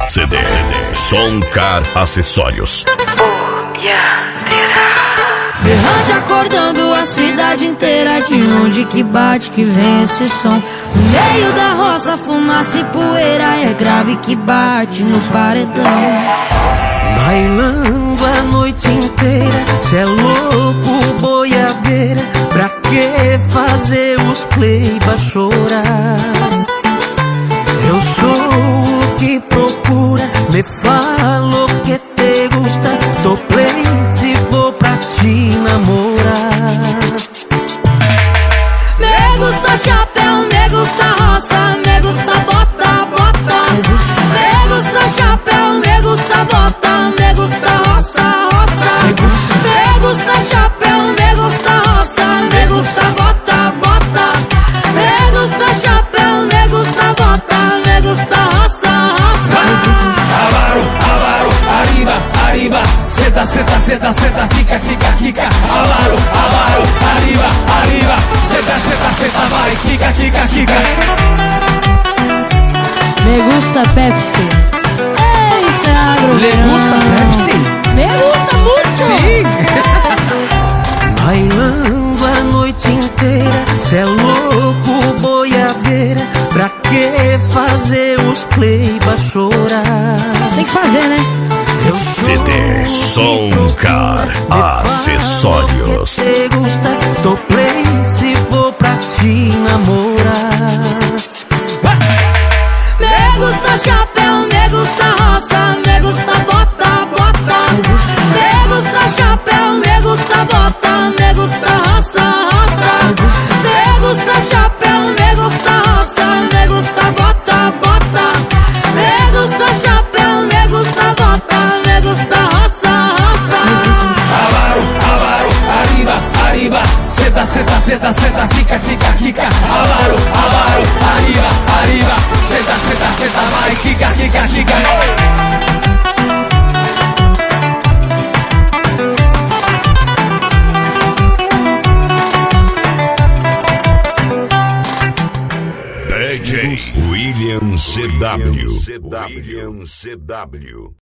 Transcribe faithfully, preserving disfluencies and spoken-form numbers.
C D Soncar Acessórios. Berrante acordando a cidade inteira. De onde que bate que vem esse som? No meio da roça, fumaça e poeira. É grave que bate no paredão. Bailando a noite inteira, cê é louco, boiadeira. Pra que fazer os pleiba chorar? Eu sou o que procura, me falo que te gusta. Tô place, vou pra te namorar. Me gusta chapéu, me gusta roça, me gusta bota, bota. Me gusta chapéu, me gusta bota, me gusta roça, roça. Me gusta chapéu, me gusta roça, me gusta bota, bota. Me gusta chapéu, me gusta bota, me gusta roça, roça. Avaro, avaro, arriba, arriba. Seta, seta, seta, seta, fica, fica, fica. Avaro, avaro, arriba, arriba. Seta, seta, seta, vai, fica, fica, fica. Me gusta Pepsi. Ei, isso é agro. Le gusta Pepsi? Me gusta muito. Sim. Bailando a noite inteira, cê é louco, boiadeira. Pra que fazer os pleiba chorar? Tem que fazer, né? Eu C D Soncar Acessórios. Te gusta, tô place, vou pra te namorar. Me gusta chapéu, me gusta roça, me gusta bota, bota. Me gusta chapéu, me gusta bota, me gusta roça, roça. Me gusta chapéu, me gusta roça, me gusta bota, bota. Me gusta chapéu, me gusta bota, me gusta roça, roça. Avaro, avaro, arriba, arriba. Seta, seta, seta, seta, fica, fica, fica. Avaro, avaro, arriba, arriba. Seta, seta, seta, vai, fica, fica, fica. D J William C W. William C W.